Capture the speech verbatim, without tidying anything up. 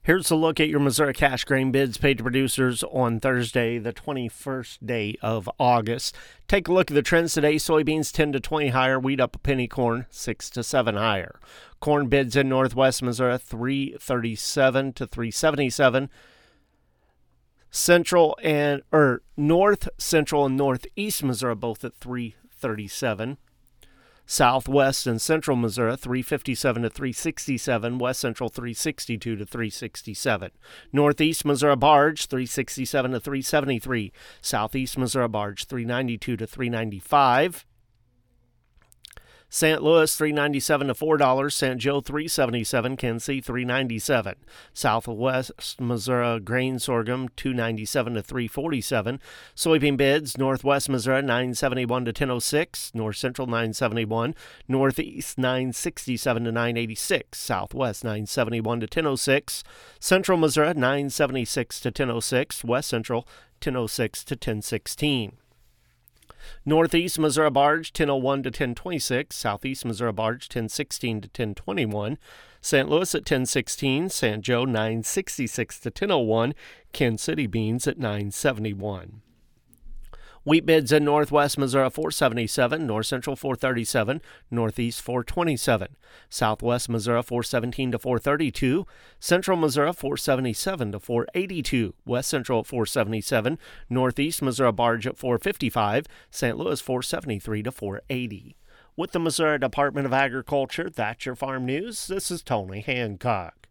Here's a look at your Missouri cash grain bids paid to producers on Thursday, the twenty-first day of August. Take a look at the trends today. Soybeans ten to twenty higher, wheat up a penny, corn six to seven higher. Corn bids in Northwest Missouri three thirty-seven to three seventy-seven. Central and or North, Central, and Northeast Missouri both at three thirty-seven. Southwest and Central Missouri three fifty-seven to three sixty-seven, West Central three sixty-two to three sixty-seven. Northeast Missouri barge three sixty-seven to three seventy-three, Southeast Missouri barge three ninety-two to three ninety-five. Saint Louis three ninety-seven to four dollars, Saint Joe three seventy-seven, Kansas City three ninety-seven. Southwest Missouri grain sorghum two ninety-seven to three forty-seven. Soybean bids Northwest Missouri nine seventy-one to ten oh six, North Central nine seventy-one, Northeast nine sixty-seven to nine eighty-six, Southwest nine seventy-one to ten oh six, Central Missouri nine seventy-six to ten oh six, West Central ten oh six to ten sixteen. Northeast Missouri barge ten oh one to ten twenty-six, Southeast Missouri barge ten sixteen to ten twenty-one, Saint Louis at ten sixteen, Saint Joe nine sixty-six to ten oh one, Kansas City beans at nine seventy-one. Wheat bids in Northwest Missouri four seventy-seven, North Central four thirty-seven, Northeast four twenty-seven, Southwest Missouri four seventeen to four thirty-two, Central Missouri four seventy-seven to four eighty-two, West Central at four seventy-seven, Northeast Missouri barge at four fifty-five, Saint Louis four seventy-three to four eighty. With the Missouri Department of Agriculture, that's your farm news. This is Tony Hancock.